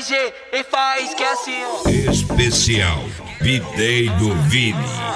RG e faz que é assim, ó. Especial B-Day do Vini.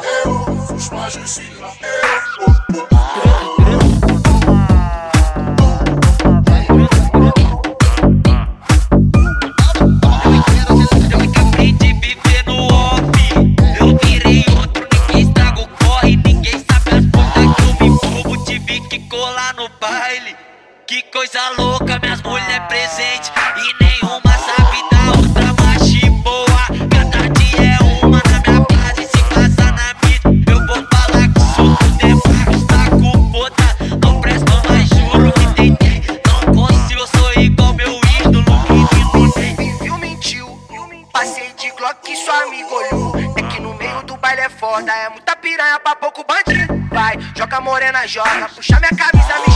Eu acabei de viver no off. Eu virei outro, ninguém estraga o corre. Ninguém sabe as putas que eu me envolvo. Tive que colar no baile. Que coisa louca, minhas mulher presente e nenhuma sabe da outra machi boa. Cada dia é uma na minha base, se passa na mídia eu vou falar que sou do demais. Tá com puta, não presto mais, juro que tentei. Não consigo, eu sou igual meu ídolo que me Viu, mentiu, passei de Glock que sua amiga olhou. É que no meio do baile é foda, é muita piranha pra pouco bandido. Vai, joga morena, joga, puxa minha camisa, me